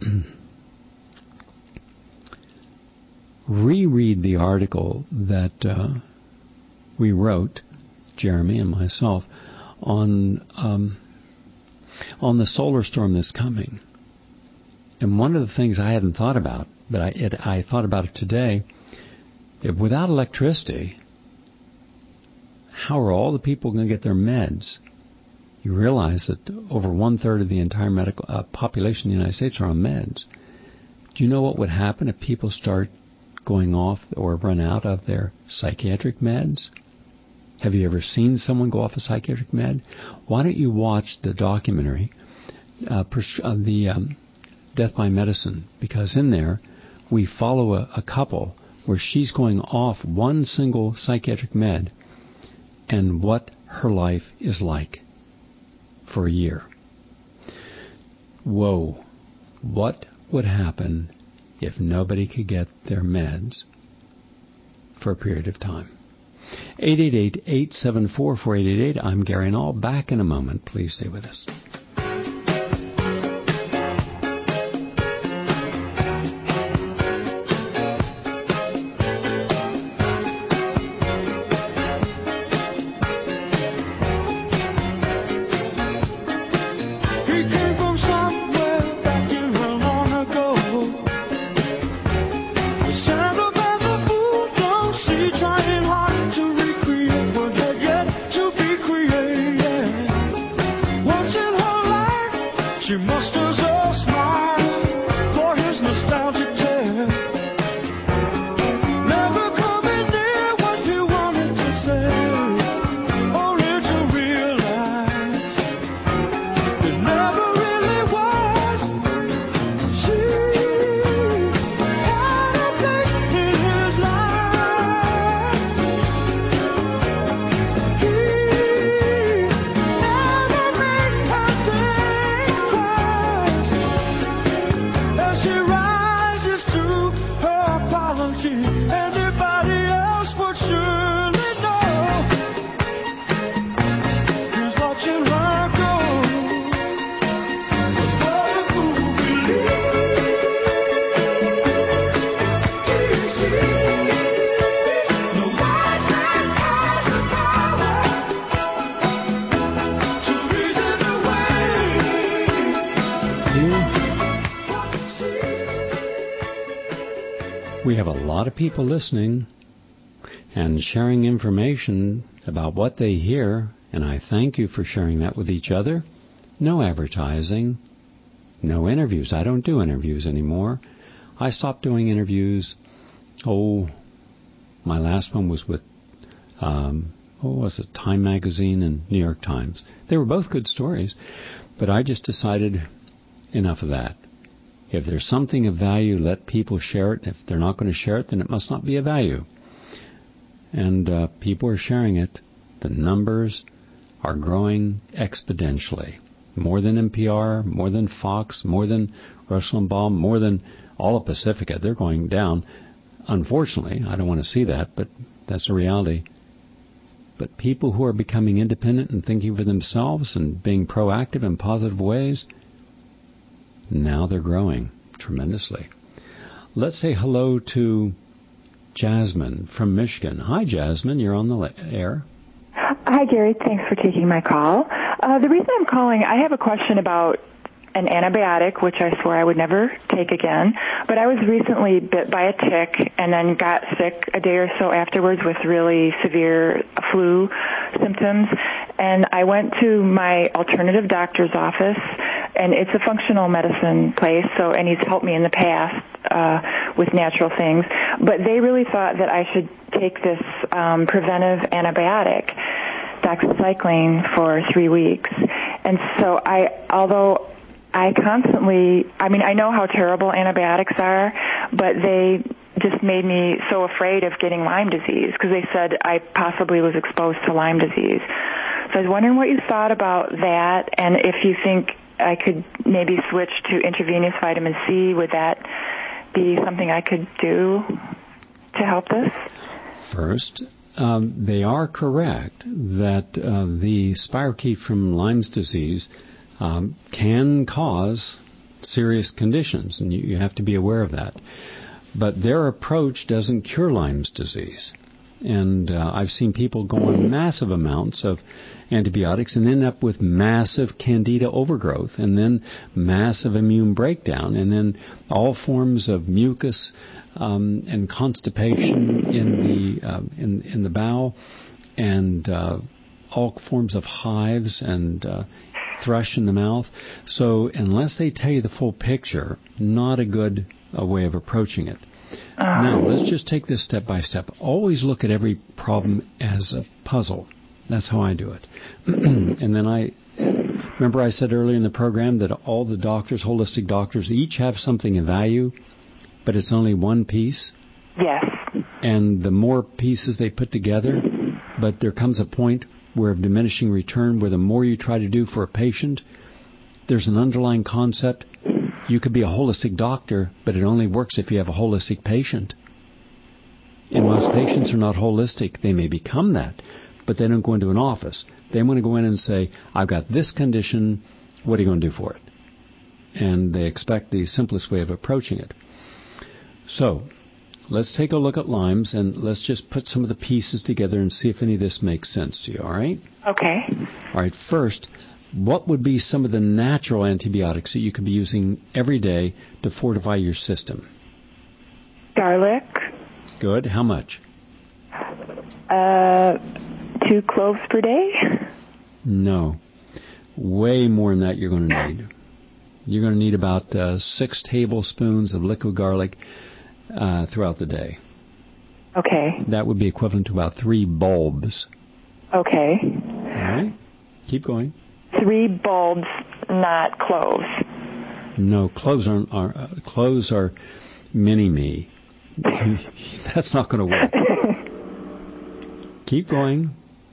Reread the article that we wrote, Jeremy and myself, on the solar storm that's coming. And one of the things I hadn't thought about, but I thought about it today, if without electricity, how are all the people going to get their meds? You realize that over 1/3 of the entire medical population in the United States are on meds. Do you know what would happen if people start going off or run out of their psychiatric meds? Have you ever seen someone go off a psychiatric med? Why don't you watch the documentary, the Death by Medicine? Because in there, we follow a couple where she's going off one single psychiatric med and what her life is like for a year. Whoa. What would happen if nobody could get their meds for a period of time? 888-874-4888. I'm Gary Null. Back in a moment. Please stay with us. Watching her lot of people listening and sharing information about what they hear, and I thank you for sharing that with each other. No advertising, no interviews. I don't do interviews anymore. I stopped doing interviews. My last one was with, was it Time Magazine and New York Times. They were both good stories, but I just decided enough of that. If there's something of value, let people share it. If they're not going to share it, then it must not be of value. And people are sharing it. The numbers are growing exponentially. More than NPR, more than Fox, more than Rush Limbaugh, more than all of Pacifica. They're going down. Unfortunately, I don't want to see that, but that's the reality. But people who are becoming independent and thinking for themselves and being proactive in positive ways, now they're growing tremendously. Let's say hello to Jasmine from Michigan. Hi, Jasmine. You're on the air. Hi, Gary. Thanks for taking my call. The reason I'm calling, I have a question about an antibiotic, which I swore I would never take again. But I was recently bit by a tick and then got sick a day or so afterwards with really severe flu symptoms. And I went to my alternative doctor's office, and it's a functional medicine place, and he's helped me in the past with natural things. But they really thought that I should take this preventive antibiotic, doxycycline, for 3 weeks. And so although I know how terrible antibiotics are, but they just made me so afraid of getting Lyme disease because they said I possibly was exposed to Lyme disease. So I was wondering what you thought about that, and if you think I could maybe switch to intravenous vitamin C. Would that be something I could do to help this? First, they are correct that the spirochete from Lyme's disease can cause serious conditions, and you have to be aware of that. But their approach doesn't cure Lyme's disease. And I've seen people go on massive amounts of antibiotics and end up with massive candida overgrowth, and then massive immune breakdown, and then all forms of mucus and constipation in the bowel, and all forms of hives and thrush in the mouth. So unless they tell you the full picture, not a good way of approaching it. Now, let's just take this step by step. Always look at every problem as a puzzle. That's how I do it. And then remember I said earlier in the program that all the doctors, holistic doctors, each have something of value, but it's only one piece. Yes. And the more pieces they put together, but there comes a point where of diminishing return, where the more you try to do for a patient, there's an underlying concept. You could be a holistic doctor, but it only works if you have a holistic patient. And most patients are not holistic. They may become that, but they don't go into an office. They want to go in and say, I've got this condition, what are you going to do for it? And they expect the simplest way of approaching it. So, let's take a look at Lyme's, and let's just put some of the pieces together and see if any of this makes sense to you, all right? Okay. All right, first, what would be some of the natural antibiotics that you could be using every day to fortify your system? Garlic. Good. How much? 2 cloves per day. No. Way more than that you're going to need. You're going to need about 6 tablespoons of liquid garlic throughout the day. Okay. That would be equivalent to about 3 bulbs. Okay. All right. Keep going. 3 bulbs, not cloves. No, cloves are mini-me. That's not going to work. Keep going.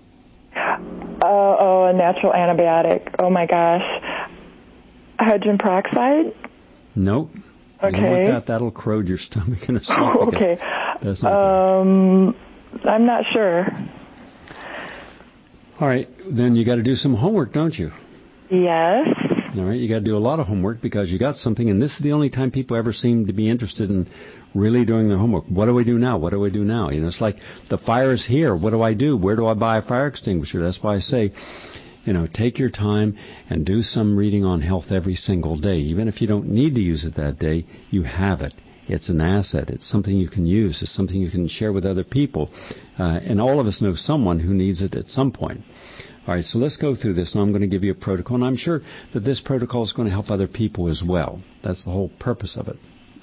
A natural antibiotic. Oh my gosh. Hydrogen peroxide? Nope. Okay. You don't want that. That'll corrode your stomach and esophagus. Okay. That's not good. I'm not sure. All right. Then you got to do some homework, don't you? Yes. All right. You got to do a lot of homework because you got something, and this is the only time people ever seem to be interested in really doing their homework. What do we do now? What do we do now? You know, it's like the fire is here. What do I do? Where do I buy a fire extinguisher? That's why I say, take your time and do some reading on health every single day. Even if you don't need to use it that day, you have it. It's an asset. It's something you can use. It's something you can share with other people. And all of us know someone who needs it at some point. All right, so let's go through this, and I'm going to give you a protocol. And I'm sure that this protocol is going to help other people as well. That's the whole purpose of it.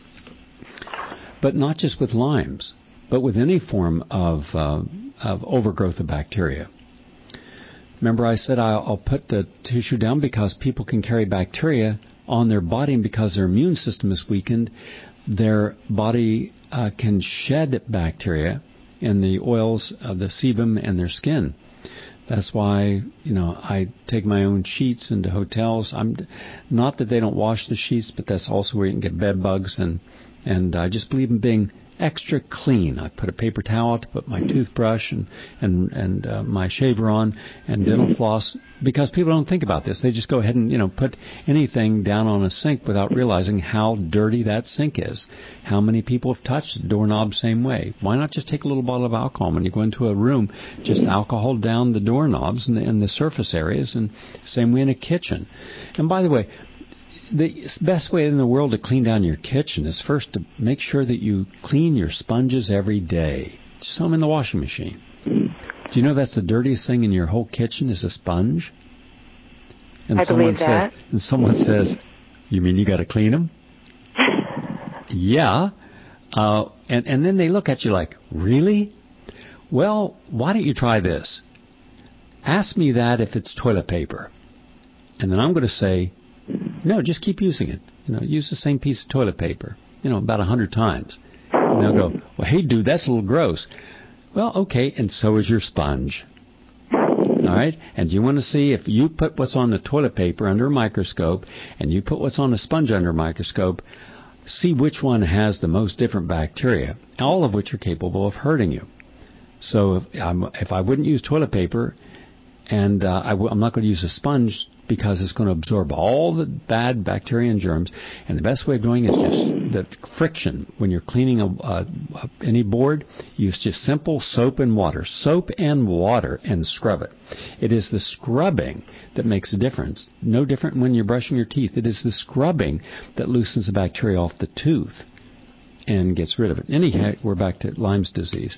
But not just with Lyme's, but with any form of overgrowth of bacteria. Remember I said I'll put the tissue down because people can carry bacteria on their body, and because their immune system is weakened, their body can shed bacteria in the oils of the sebum and their skin. That's why, I take my own sheets into hotels. Not that they don't wash the sheets, but that's also where you can get bed bugs, and I just believe in being extra clean. I put a paper towel to put my toothbrush and my shaver on and dental floss, because people don't think about this. They just go ahead and put anything down on a sink without realizing how dirty that sink is. How many people have touched the doorknob same way? Why not just take a little bottle of alcohol when you go into a room? Just alcohol down the doorknobs and the surface areas, and same way in a kitchen. And by the way, the best way in the world to clean down your kitchen is first to make sure that you clean your sponges every day. Just throw them in the washing machine. Do you know that's the dirtiest thing in your whole kitchen is a sponge? And I believe that. And someone says, "You mean you got to clean them?" Yeah. And then they look at you like, "Really?" Well, why don't you try this? Ask me that if it's toilet paper. And then I'm going to say, no, just keep using it. Use the same piece of toilet paper, about 100 times. And they'll go, well, hey, dude, that's a little gross. Well, okay, and so is your sponge. All right? And you want to see if you put what's on the toilet paper under a microscope and you put what's on the sponge under a microscope, see which one has the most different bacteria, all of which are capable of hurting you. So if I wouldn't use toilet paper, and I'm not going to use a sponge because it's going to absorb all the bad bacteria and germs. And the best way of doing it is just the friction. When you're cleaning any board, use just simple soap and water. Soap and water, and scrub it. It is the scrubbing that makes a difference. No different when you're brushing your teeth. It is the scrubbing that loosens the bacteria off the tooth and gets rid of it. Anyhow, we're back to Lyme's disease.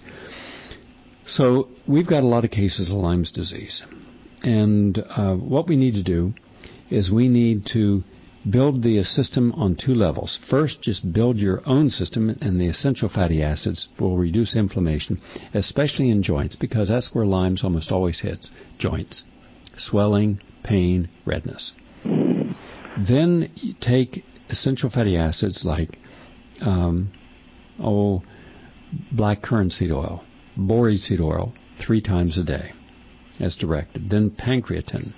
So we've got a lot of cases of Lyme's disease. And what we need to do is we need to build the system on two levels. First, just build your own system, and the essential fatty acids will reduce inflammation, especially in joints, because that's where Lyme's almost always hits, joints. Swelling, pain, redness. Then you take essential fatty acids like black currant seed oil, borage seed oil, 3 times a day, as directed. Then pancreatin,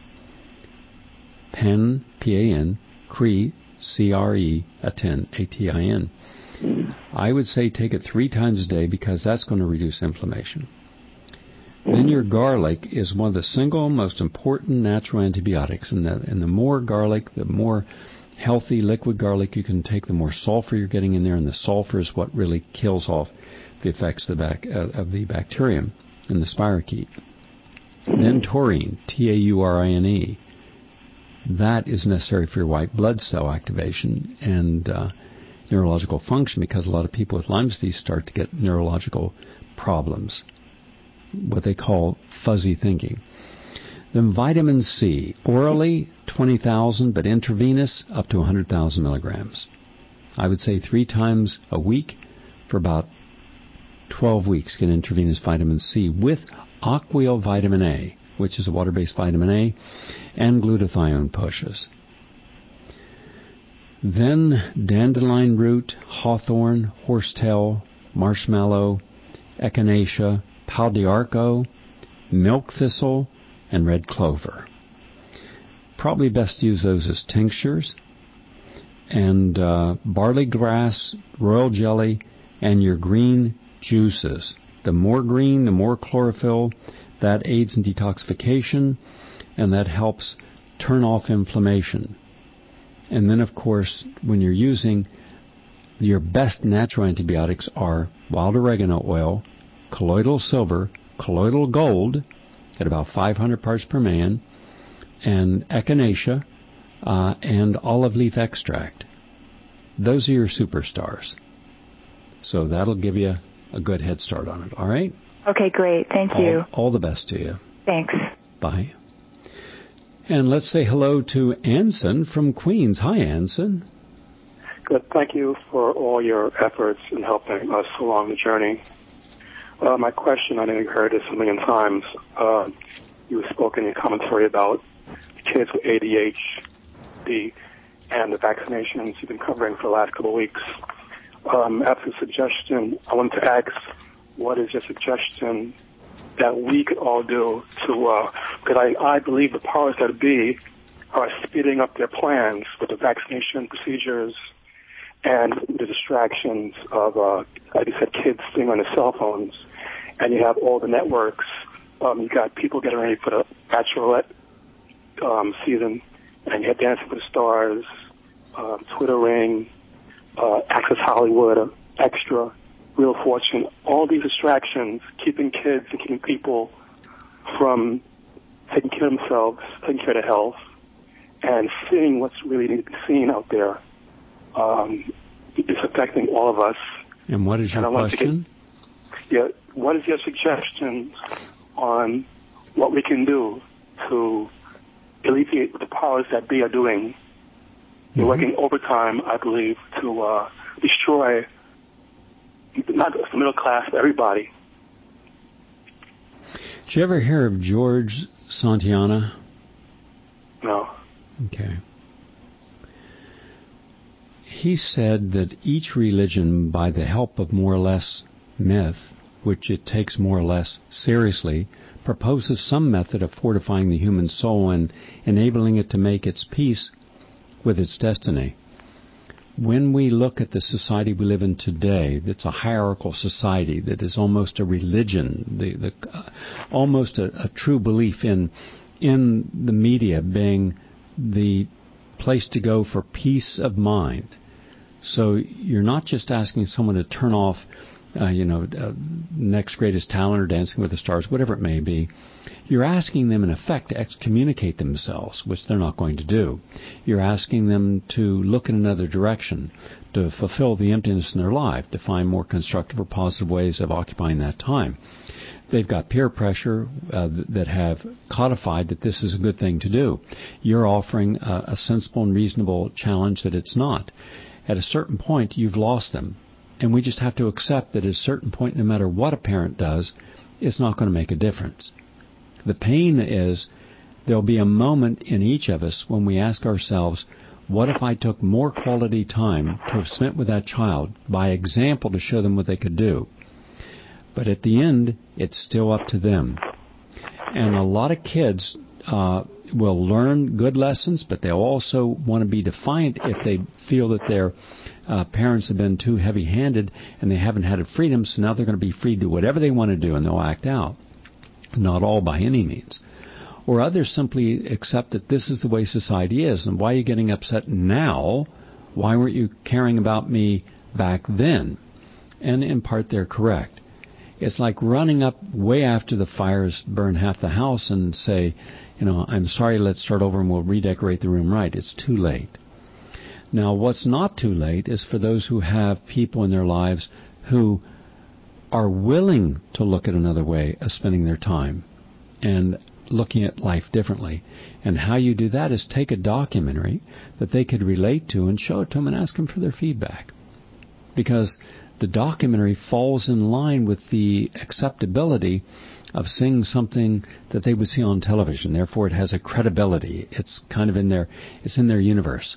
P-A-N, C-R-E-A-T-I-N, A-T-I-N. I would say take it 3 times a day because that's going to reduce inflammation. Then your garlic is one of the single most important natural antibiotics. And the more garlic, the more healthy liquid garlic you can take, the more sulfur you're getting in there, and the sulfur is what really kills off the effects of the bacterium in the spirochete. Then taurine, T-A-U-R-I-N-E. That is necessary for your white blood cell activation and neurological function, because a lot of people with Lyme's disease start to get neurological problems, what they call fuzzy thinking. Then vitamin C, orally 20,000, but intravenous up to 100,000 milligrams. I would say 3 times a week for about 12 weeks, get intravenous vitamin C with aqueous vitamin A, which is a water-based vitamin A, and glutathione pushes. Then dandelion root, hawthorn, horsetail, marshmallow, echinacea, pau d'arco, milk thistle, and red clover. Probably best to use those as tinctures. And barley grass, royal jelly, and your green juices. The more green, the more chlorophyll. That aids in detoxification, and that helps turn off inflammation. And then, of course, when you're using your best natural antibiotics are wild oregano oil, colloidal silver, colloidal gold at about 500 parts per million, and echinacea, and olive leaf extract. Those are your superstars. So that'll give you a good head start on it. All right? Okay, great. Thank you. All the best to you. Thanks. Bye. And let's say hello to Anson from Queens. Hi, Anson. Good. Thank you for all your efforts in helping us along the journey. My question, I know you heard this a million times. You spoke in your commentary about kids with ADHD and the vaccinations you've been covering for the last couple of weeks. After the suggestion, I wanted to ask, what is your suggestion that we could all do to, because I believe the powers that be are speeding up their plans with the vaccination procedures and the distractions of, like you said, kids sitting on their cell phones, and you have all the networks. You got people getting ready for the Bachelorette season, and you have Dancing with the Stars, Twitter Ring, Access Hollywood, Extra, Real Fortune, all these distractions, keeping kids and keeping people from taking care of themselves, taking care of their health, and seeing what's really needed to be seen out there. It's affecting all of us. And what is your question? What is your suggestion on what we can do to alleviate what the powers that be are doing? They're working overtime, I believe, to destroy not just the middle class, but everybody. Did you ever hear of George Santayana? No. Okay. He said that each religion, by the help of more or less myth, which it takes more or less seriously, proposes some method of fortifying the human soul and enabling it to make its peace with its destiny. When we look at the society we live in today, it's a hierarchical society that is almost a religion, almost a true belief in the media being the place to go for peace of mind. So you're not just asking someone to turn off, Next Greatest Talent or Dancing with the Stars, whatever it may be. You're asking them, in effect, to excommunicate themselves, which they're not going to do. You're asking them to look in another direction, to fulfill the emptiness in their life, to find more constructive or positive ways of occupying that time. They've got peer pressure that have codified that this is a good thing to do. You're offering a sensible and reasonable challenge that it's not. At a certain point, you've lost them. And we just have to accept that at a certain point, no matter what a parent does, it's not going to make a difference. The pain is there'll be a moment in each of us when we ask ourselves, what if I took more quality time to have spent with that child by example to show them what they could do? But at the end, it's still up to them. And a lot of kids will learn good lessons, but they'll also want to be defiant if they feel that their parents have been too heavy-handed and they haven't had a freedom, so now they're going to be free to do whatever they want to do, and they'll act out. Not all by any means. Or others simply accept that this is the way society is, and why are you getting upset now? Why weren't you caring about me back then? And in part, they're correct. It's like running up way after the fires burn half the house and say, I'm sorry, let's start over and we'll redecorate the room right. It's too late. Now, what's not too late is for those who have people in their lives who are willing to look at another way of spending their time and looking at life differently. And how you do that is take a documentary that they could relate to and show it to them and ask them for their feedback. Because the documentary falls in line with the acceptability of seeing something that they would see on television. Therefore, it has a credibility. It's kind of in their universe.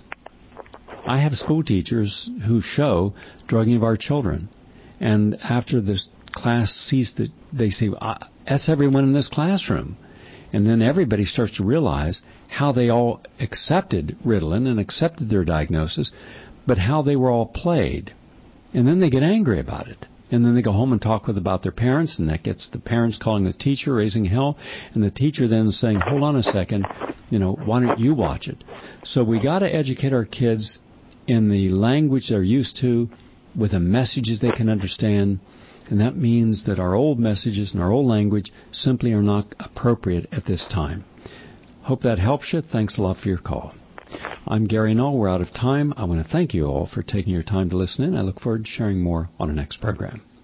I have school teachers who show drugging of our children. And after this class sees that, they say, that's everyone in this classroom. And then everybody starts to realize how they all accepted Ritalin and accepted their diagnosis, but how they were all played. And then they get angry about it. And then they go home and talk about their parents, and that gets the parents calling the teacher, raising hell, and the teacher then saying, hold on a second, why don't you watch it? So we got to educate our kids in the language they're used to, with the messages they can understand, and that means that our old messages and our old language simply are not appropriate at this time. Hope that helps you. Thanks a lot for your call. I'm Gary Null. We're out of time. I want to thank you all for taking your time to listen in. I look forward to sharing more on the next program.